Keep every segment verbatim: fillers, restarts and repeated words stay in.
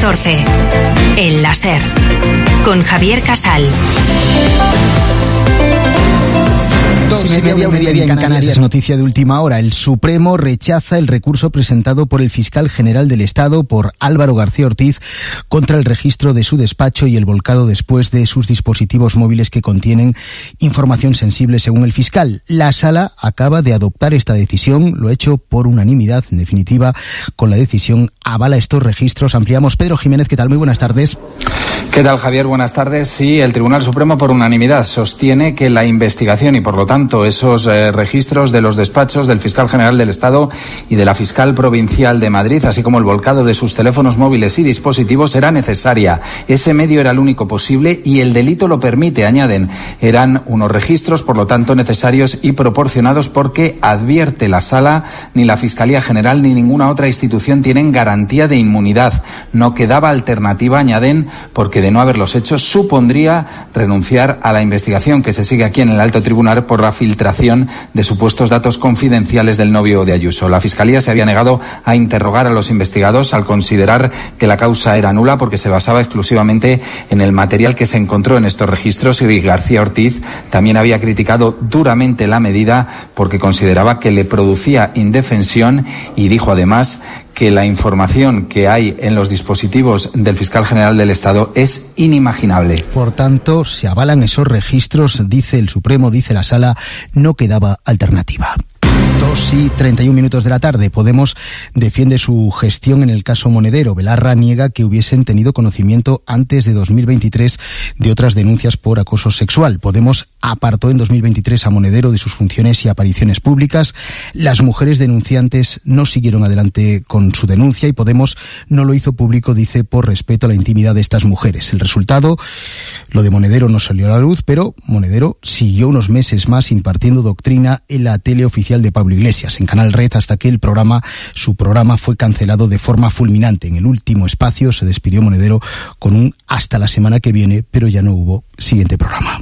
catorce. El láser. Con Javier Casal. Dos y media, una y media en Canarias. Noticia de última hora. El Supremo rechaza el recurso presentado por el fiscal general del Estado, por Álvaro García Ortiz, contra el registro de su despacho y el volcado después de sus dispositivos móviles que contienen información sensible, según el fiscal. La Sala acaba de adoptar esta decisión, lo ha hecho por unanimidad. En definitiva, con la decisión avala estos registros. Ampliamos. Pedro Jiménez, ¿qué tal? Muy buenas tardes. ¿Qué tal, Javier? Buenas tardes. Sí, el Tribunal Supremo por unanimidad sostiene que la investigación y, por lo tanto, esos eh, registros de los despachos del fiscal general del Estado y de la fiscal provincial de Madrid, así como el volcado de sus teléfonos móviles y dispositivos, era necesaria. Ese medio era el único posible y el delito lo permite, añaden. Eran unos registros, por lo tanto, necesarios y proporcionados porque, advierte la Sala, ni la Fiscalía General ni ninguna otra institución tienen garantía de inmunidad. No quedaba alternativa, añaden, porque de no haberlos hecho supondría renunciar a la investigación que se sigue aquí en el Alto Tribunal por la filtración de supuestos datos confidenciales del novio de Ayuso. La Fiscalía se había negado a interrogar a los investigados al considerar que la causa era nula porque se basaba exclusivamente en el material que se encontró en estos registros, y García Ortiz también había criticado duramente la medida porque consideraba que le producía indefensión y dijo además que la información que hay en los dispositivos del fiscal general del Estado es inimaginable. Por tanto, se avalan esos registros, dice el Supremo, dice la Sala, no quedaba alternativa. Dos y treinta y un minutos de la tarde. Podemos defiende su gestión en el caso Monedero. Belarra niega que hubiesen tenido conocimiento antes de dos mil veintitrés de otras denuncias por acoso sexual. Podemos apartó en dos mil veintitrés a Monedero de sus funciones y apariciones públicas. Las mujeres denunciantes no siguieron adelante con su denuncia y Podemos no lo hizo público, dice, por respeto a la intimidad de estas mujeres. El resultado, lo de Monedero no salió a la luz, pero Monedero siguió unos meses más impartiendo doctrina en la tele oficial de Pablo Iglesias, en Canal Red, hasta que el programa, su programa fue cancelado de forma fulminante. En el último espacio se despidió Monedero con un hasta la semana que viene, pero ya no hubo siguiente programa.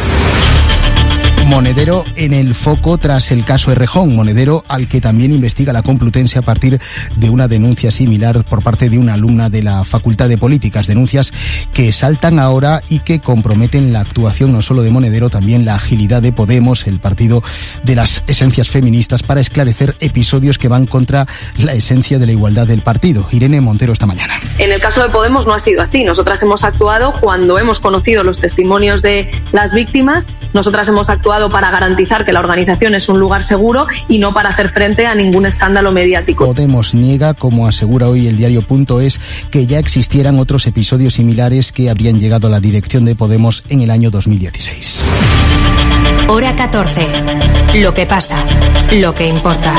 Monedero en el foco tras el caso Errejón. Monedero al que también investiga la Complutense a partir de una denuncia similar por parte de una alumna de la Facultad de Políticas. Denuncias que saltan ahora y que comprometen la actuación no solo de Monedero, también la agilidad de Podemos, el partido de las esencias feministas, para esclarecer episodios que van contra la esencia de la igualdad del partido. Irene Montero esta mañana. En el caso de Podemos no ha sido así. Nosotras hemos actuado cuando hemos conocido los testimonios de las víctimas. Nosotras hemos actuado para garantizar que la organización es un lugar seguro y no para hacer frente a ningún escándalo mediático. Podemos niega, como asegura hoy el diario Punto Es, que ya existieran otros episodios similares que habrían llegado a la dirección de Podemos en el año dos mil dieciséis. Hora catorce. Lo que pasa, lo que importa.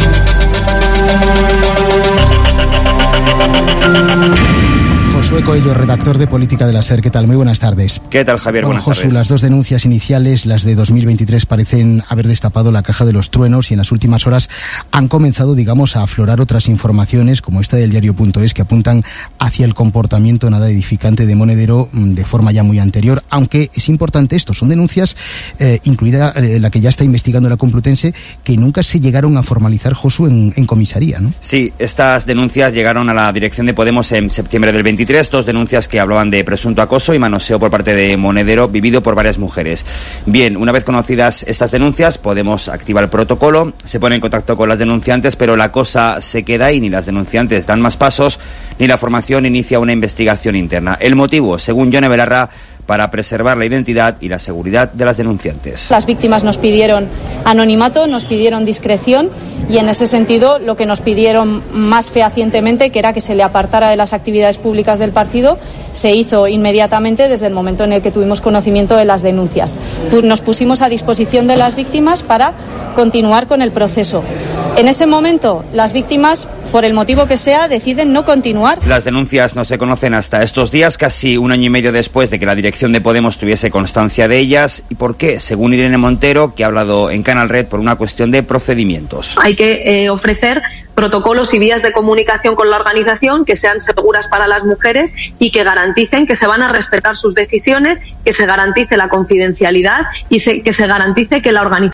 Josué Coello, redactor de Política de la SER. ¿Qué tal? Muy buenas tardes. ¿Qué tal, Javier? Bueno, buenas Josu, tardes. Las dos denuncias iniciales, las de dos mil veintitrés, parecen haber destapado la caja de los truenos y en las últimas horas han comenzado, digamos, a aflorar otras informaciones, como esta del diario Punto Es, que apuntan hacia el comportamiento nada edificante de Monedero de forma ya muy anterior. Aunque es importante esto, son denuncias, eh, incluida eh, la que ya está investigando la Complutense, que nunca se llegaron a formalizar, Josu, en, en comisaría, ¿no? Sí, estas denuncias llegaron a la dirección de Podemos en septiembre del veintitrés. Dos denuncias que hablaban de presunto acoso y manoseo por parte de Monedero vivido por varias mujeres. Bien, una vez conocidas estas denuncias, Podemos activa el protocolo, se pone en contacto con las denunciantes, pero la cosa se queda ahí, ni las denunciantes dan más pasos, ni la formación inicia una investigación interna. El motivo, según Yone Belarra, para preservar la identidad y la seguridad de las denunciantes. Las víctimas nos pidieron anonimato, nos pidieron discreción y en ese sentido lo que nos pidieron más fehacientemente, que era que se le apartara de las actividades públicas del partido, se hizo inmediatamente desde el momento en el que tuvimos conocimiento de las denuncias. Pues nos pusimos a disposición de las víctimas para continuar con el proceso. En ese momento las víctimas, por el motivo que sea, deciden no continuar. Las denuncias no se conocen hasta estos días, casi un año y medio después de que la dirección de Podemos tuviese constancia de ellas. ¿Y por qué? Según Irene Montero, que ha hablado en Canal Red, por una cuestión de procedimientos. Hay que eh, ofrecer protocolos y vías de comunicación con la organización que sean seguras para las mujeres y que garanticen que se van a respetar sus decisiones, que se garantice la confidencialidad y se, que se garantice que la organización